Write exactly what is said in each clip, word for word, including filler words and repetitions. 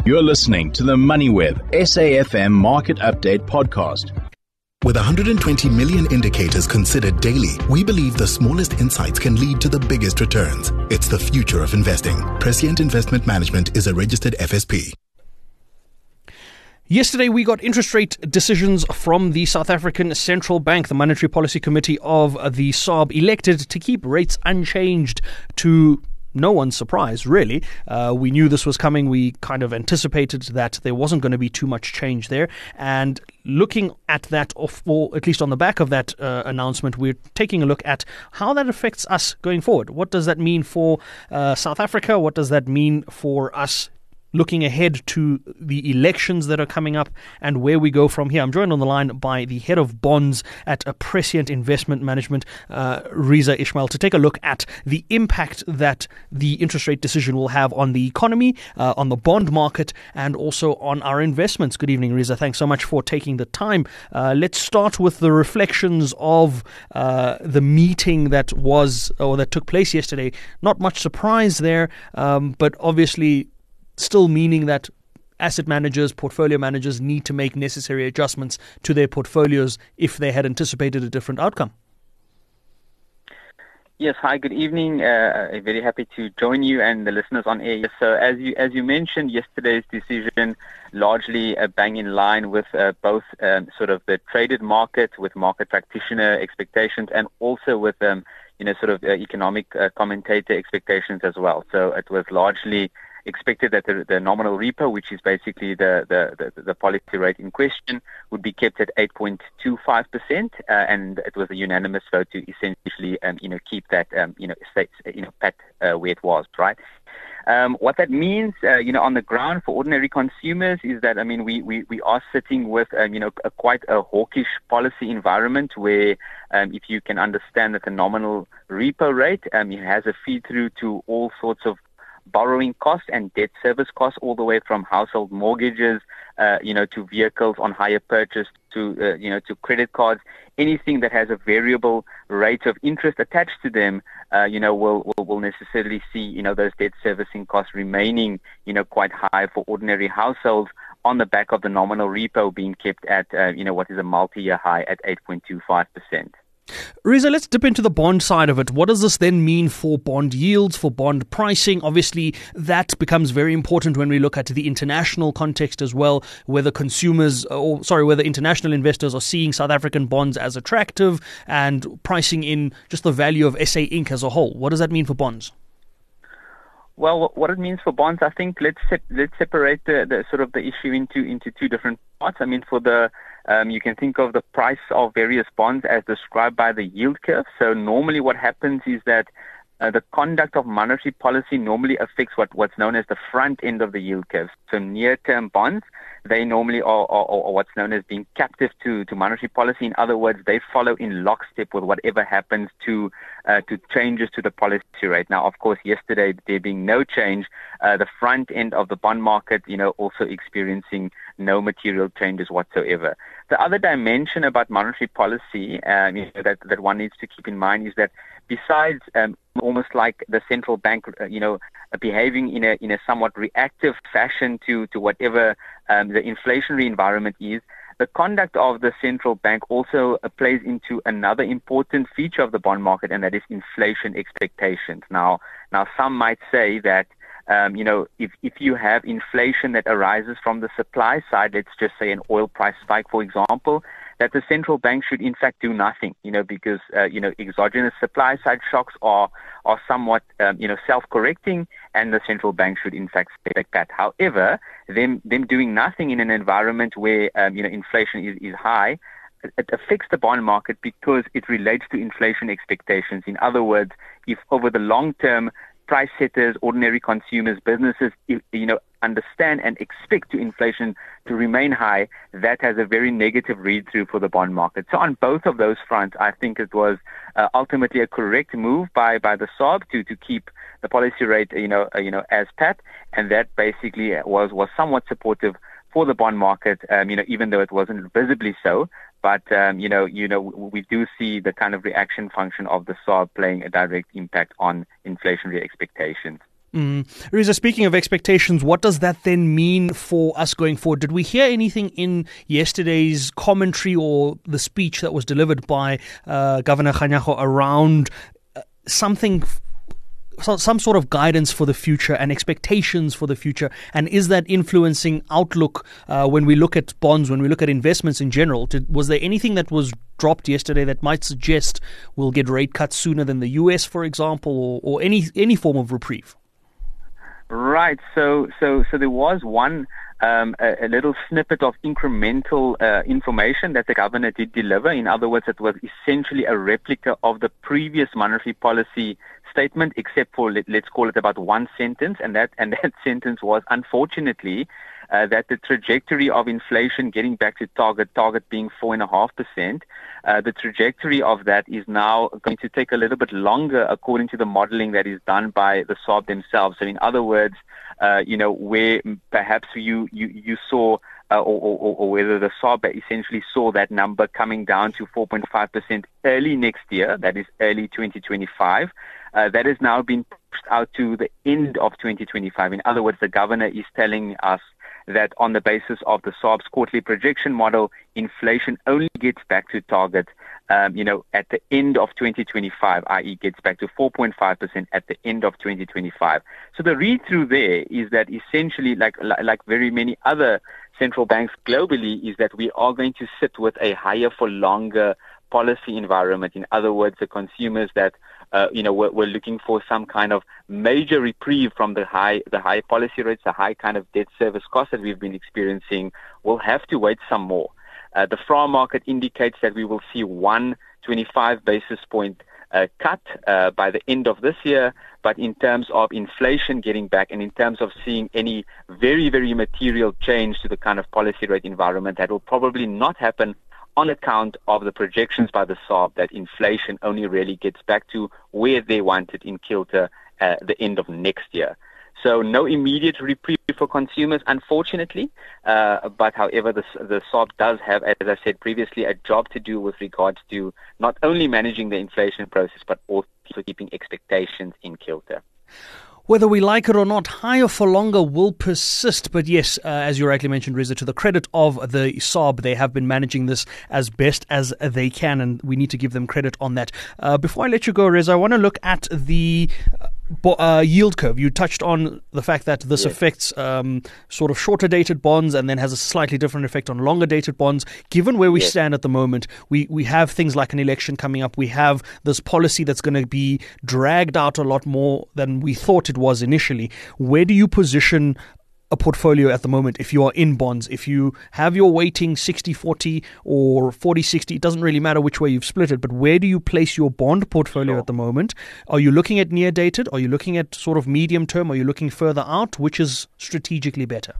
You're listening to the MoneyWeb S A F M Market Update podcast. With one hundred twenty million indicators considered daily, we believe the smallest insights can lead to the biggest returns. It's the future of investing. Prescient Investment Management is a registered F S P. Yesterday, we got interest rate decisions from the South African Central Bank. The Monetary Policy Committee of the S A R B elected to keep rates unchanged to no one's surprise, really. Uh, we knew this was coming. We kind of anticipated that there wasn't going to be too much change there. And looking at that, or at least on the back of that uh, announcement, we're taking a look at how that affects us going forward. What does that mean for uh, South Africa? What does that mean for us looking ahead to the elections that are coming up and where we go from here? I'm joined on the line by the head of bonds at Prescient Investment Management, uh, Riza Ismail, to take a look at the impact that the interest rate decision will have on the economy, uh, on the bond market, and also on our investments. Good evening, Riza. Thanks so much for taking the time. Uh, let's start with the reflections of uh, the meeting that was, or that took place yesterday. Not much surprise there, um, but obviously still meaning that asset managers, portfolio managers need to make necessary adjustments to their portfolios if they had anticipated a different outcome. Yes, hi, good evening. Uh, I'm very happy to join you and the listeners on air. So as you as you mentioned, yesterday's decision largely uh, bang in line with uh, both um, sort of the traded market, with market practitioner expectations, and also with um, you know sort of uh, economic uh, commentator expectations as well. So it was largely expected that the, the nominal repo, which is basically the, the, the, the policy rate in question, would be kept at eight point two five percent, uh, and it was a unanimous vote to essentially, um, you know, keep that, um, you know, stay, you know, pat uh, where it was, right? Um, what that means, uh, you know, on the ground for ordinary consumers is that, I mean, we, we, we are sitting with, um, you know, a, quite a hawkish policy environment where, um, if you can understand that the nominal repo rate, um, it has a feed through to all sorts of borrowing costs and debt service costs, all the way from household mortgages, uh, you know, to vehicles on hire purchase, to, uh, you know, to credit cards. Anything that has a variable rate of interest attached to them, uh, you know, will, will, will necessarily see, you know, those debt servicing costs remaining, you know, quite high for ordinary households on the back of the nominal repo being kept at, uh, you know, what is a multi-year high at eight point two five percent. Riza, let's dip into the bond side of it. What does this then mean for bond yields, for bond pricing? Obviously, that becomes very important when we look at the international context as well, whether consumers, or sorry, whether international investors are seeing South African bonds as attractive and pricing in just the value of S A Incorporated as a whole. What does that mean for bonds? Well, what it means for bonds, I think let's se- let's separate the, the sort of the issue into into two different parts. I mean, for the um, you can think of the price of various bonds as described by the yield curve. So normally, what happens is that uh, the conduct of monetary policy normally affects what what's known as the front end of the yield curve. So near-term bonds, they normally are, are, are what's known as being captive to, to monetary policy. In other words, they follow in lockstep with whatever happens to uh, to changes to the policy rate. Now, of course, yesterday there being no change, uh, the front end of the bond market, you know, also experiencing no material changes whatsoever. The other dimension about monetary policy um, you know, that that one needs to keep in mind is that besides um, almost like the central bank, uh, you know, behaving in a in a somewhat reactive fashion to to whatever um, the inflationary environment is, the conduct of the central bank also uh, plays into another important feature of the bond market, and that is inflation expectations. Now, now some might say that um, you know, if if you have inflation that arises from the supply side, let's just say an oil price spike, for example, that the central bank should in fact do nothing, you know, because, uh, you know, exogenous supply side shocks are, are somewhat, um, you know, self-correcting, and the central bank should in fact stay like that. However, them, them doing nothing in an environment where, um, you know, inflation is, is high, it affects the bond market because it relates to inflation expectations. In other words, if over the long term, price setters, ordinary consumers, businesses, you know, understand and expect to inflation to remain high, that has a very negative read-through for the bond market. So on both of those fronts, I think it was uh, ultimately a correct move by, by the S A R B to, to keep the policy rate, you know, uh, you know, as pat, and that basically was, was somewhat supportive for the bond market, um, you know, even though it wasn't visibly so. But, um, you know, you know, we do see the kind of reaction function of the S A R B playing a direct impact on inflationary expectations. Mm. Reza, speaking of expectations, what does that then mean for us going forward? Did we hear anything in yesterday's commentary or the speech that was delivered by uh, Governor Kganyago around uh, something, so, some sort of guidance for the future and expectations for the future? And is that influencing outlook uh, when we look at bonds, when we look at investments in general? Did, was there anything that was dropped yesterday that might suggest we'll get rate cuts sooner than the U S, for example, or, or any any form of reprieve? Right. So, so, so there was one um, a, a little snippet of incremental uh, information that the governor did deliver. In other words, it was essentially a replica of the previous monetary policy statement, except for let, let's call it about one sentence, and that and that sentence was, unfortunately, uh, that the trajectory of inflation getting back to target, target being four and a half percent. Uh, the trajectory of that is now going to take a little bit longer, according to the modeling that is done by the S A R B themselves. So, in other words, uh, you know, where perhaps you you you saw. Uh, or, or, or whether the S A R B essentially saw that number coming down to four point five percent early next year, that is early twenty twenty-five, uh, that has now been pushed out to the end of twenty twenty-five. In other words, the governor is telling us that on the basis of the S A R B's quarterly projection model, inflation only gets back to target, um, you know, at the end of twenty twenty-five, that is gets back to four point five percent at the end of twenty twenty-five. So the read-through there is that essentially, like like very many other central banks globally, is that we are going to sit with a higher for longer policy environment. In other words, the consumers that uh, you know were, were looking for some kind of major reprieve from the high the high policy rates, the high kind of debt service costs that we've been experiencing, will have to wait some more. Uh, the F R A market indicates that we will see one twenty-five basis point uh, cut uh, by the end of this year. But in terms of inflation getting back, and in terms of seeing any very, very material change to the kind of policy rate environment, that will probably not happen on account of the projections by the S A R B that inflation only really gets back to where they want it in kilter at the end of next year. So no immediate reprieve for consumers, unfortunately. Uh, but however, the, the S A R B does have, as I said previously, a job to do with regards to not only managing the inflation process, but also keeping expectations in kilter. Whether we like it or not, higher for longer will persist. But yes, uh, as you rightly mentioned, Reza, to the credit of the S A R B, they have been managing this as best as they can, and we need to give them credit on that. Uh, before I let you go, Reza, I want to look at the uh, yield curve. You touched on the fact that this yes. affects um, sort of shorter dated bonds and then has a slightly different effect on longer dated bonds. Given where we yes. stand at the moment, we, we have things like an election coming up. We have this policy that's going to be dragged out a lot more than we thought it was initially. Where do you position a portfolio at the moment if you are in bonds? If you have your weighting sixty forty or forty sixty, it doesn't really matter which way you've split it, but where do you place your bond portfolio sure. at the moment? Are you looking at near dated? Are you looking at sort of medium term? Are you looking further out? Which is strategically better?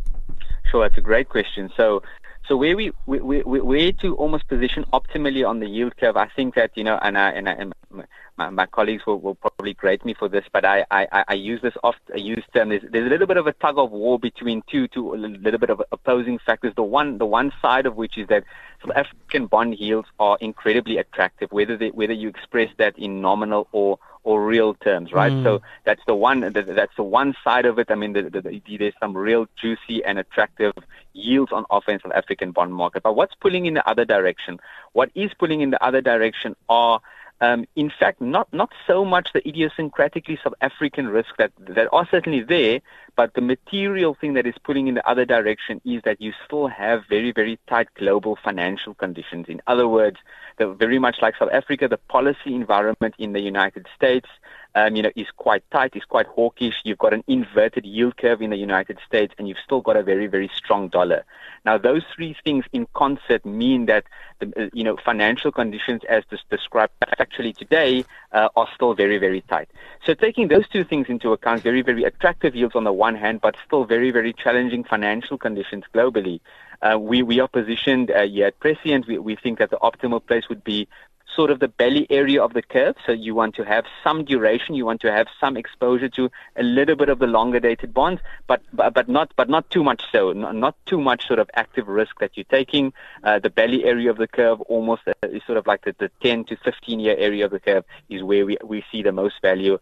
Sure, that's a great question. So So where we, we, we, where to almost position optimally on the yield curve, I think that, you know, and I, and, I, and my, my colleagues will, will probably grade me for this, but I, I, I use this oft, I use term, there's, there's a little bit of a tug of war between two, two, a little bit of opposing factors. The one, the one side of which is that South African bond yields are incredibly attractive, whether they, whether you express that in nominal or, or real terms, right? Mm. So that's the one, that's the one side of it. I mean, the, the, the, there's some real juicy and attractive yields on offer in South African bond market. But what's pulling in the other direction? What is pulling in the other direction are, um, in fact, not, not so much the idiosyncratically South African risks that, that are certainly there, but the material thing that is pulling in the other direction is that you still have very, very tight global financial conditions. In other words, the, very much like South Africa, the policy environment in the United States Um, you know, is quite tight, is quite hawkish. You've got an inverted yield curve in the United States, and you've still got a very, very strong dollar. Now, those three things in concert mean that, the, you know, financial conditions as described actually today uh, are still very, very tight. So taking those two things into account, very, very attractive yields on the one hand, but still very, very challenging financial conditions globally, uh, we, we are positioned uh, here at Prescient. We, we think that the optimal place would be sort of the belly area of the curve. So you want to have some duration, you want to have some exposure to a little bit of the longer dated bonds, but but, but not but not too much so, not, not too much sort of active risk that you're taking. Uh, the belly area of the curve, almost uh, is sort of like the, the ten to fifteen year area of the curve, is where we, we see the most value.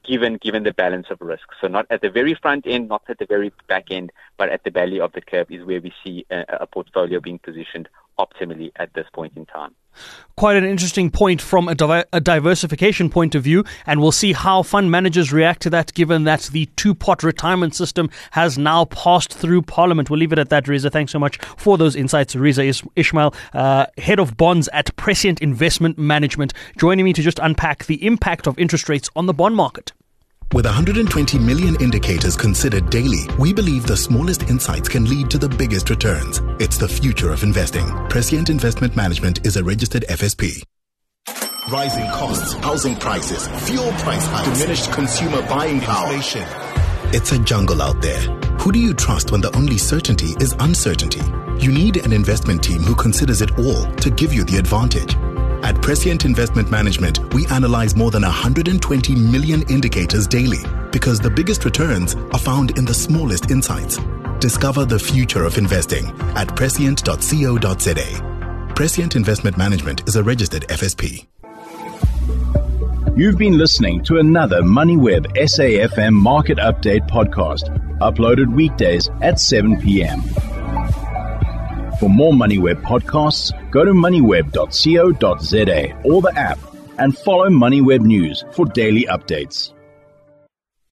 given given the balance of risk. So not at the very front end, not at the very back end, but at the belly of the curve is where we see a, a portfolio being positioned optimally at this point in time. Quite an interesting point from a, diver- a diversification point of view, and we'll see how fund managers react to that, given that the two-pot retirement system has now passed through Parliament. We'll leave it at that, Reza. Thanks so much for those insights. Reza Is- Ismail, uh, Head of Bonds at Prescient Investment Management, joining me to just unpack the impact of interest rates on the bond market. With one hundred twenty million indicators considered daily, we believe the smallest insights can lead to the biggest returns. It's the future of investing. Prescient Investment Management is a registered F S P. Rising costs, housing prices, fuel price hikes, diminished consumer buying power. Inflation. It's a jungle out there. Who do you trust when the only certainty is uncertainty? You need an investment team who considers it all to give you the advantage. At Prescient Investment Management, we analyze more than one hundred twenty million indicators daily because the biggest returns are found in the smallest insights. Discover the future of investing at prescient dot co dot za. Prescient Investment Management is a registered F S P. You've been listening to another MoneyWeb S A F M Market Update podcast, uploaded weekdays at seven p.m. For more MoneyWeb podcasts, go to moneyweb dot co dot za or the app and follow MoneyWeb News for daily updates.